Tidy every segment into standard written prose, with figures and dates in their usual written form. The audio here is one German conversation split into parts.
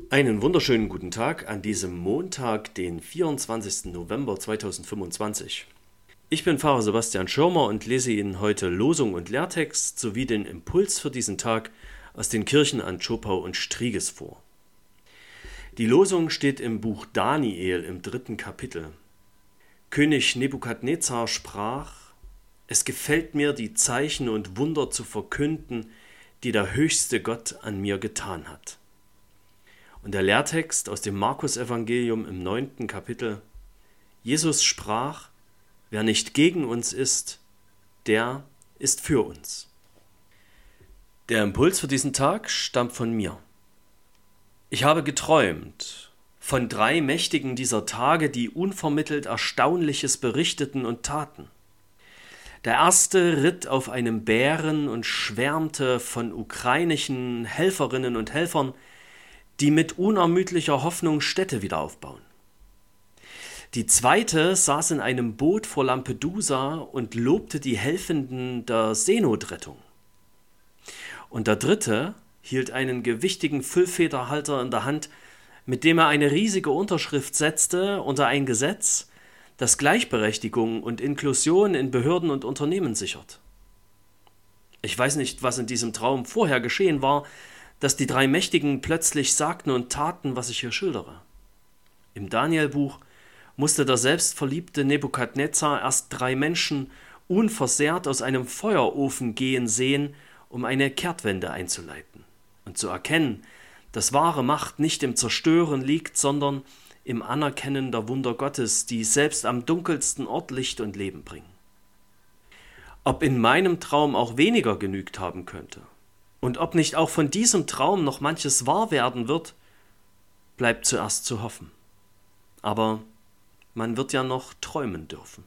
Einen wunderschönen guten Tag an diesem Montag, den 24. November 2025. Ich bin Pfarrer Sebastian Schirmer und lese Ihnen heute Losung und Lehrtext sowie den Impuls für diesen Tag aus den Kirchen an Zschopau und Striges vor. Die Losung steht im Buch Daniel im 3. Kapitel. König Nebukadnezar sprach: Es gefällt mir, die Zeichen und Wunder zu verkünden, die der höchste Gott an mir getan hat. Und der Lehrtext aus dem Markus-Evangelium im 9. Kapitel. Jesus sprach: Wer nicht gegen uns ist, der ist für uns. Der Impuls für diesen Tag stammt von mir. Ich habe geträumt von 3 Mächtigen dieser Tage, die unvermittelt Erstaunliches berichteten und taten. Der erste ritt auf einem Bären und schwärmte von ukrainischen Helferinnen und Helfern, die mit unermüdlicher Hoffnung Städte wieder aufbauen. Die zweite saß in einem Boot vor Lampedusa und lobte die Helfenden der Seenotrettung. Und der dritte hielt einen gewichtigen Füllfederhalter in der Hand, mit dem er eine riesige Unterschrift setzte unter ein Gesetz, das Gleichberechtigung und Inklusion in Behörden und Unternehmen sichert. Ich weiß nicht, was in diesem Traum vorher geschehen war, dass die 3 Mächtigen plötzlich sagten und taten, was ich hier schildere. Im Daniel-Buch musste der selbstverliebte Nebukadnezar erst 3 Menschen unversehrt aus einem Feuerofen gehen sehen, um eine Kehrtwende einzuleiten und zu erkennen, dass wahre Macht nicht im Zerstören liegt, sondern im Anerkennen der Wunder Gottes, die selbst am dunkelsten Ort Licht und Leben bringen. Ob in meinem Traum auch weniger genügt haben könnte und ob nicht auch von diesem Traum noch manches wahr werden wird, bleibt zuerst zu hoffen. Aber man wird ja noch träumen dürfen.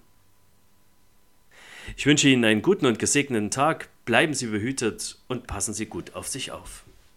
Ich wünsche Ihnen einen guten und gesegneten Tag, bleiben Sie behütet und passen Sie gut auf sich auf.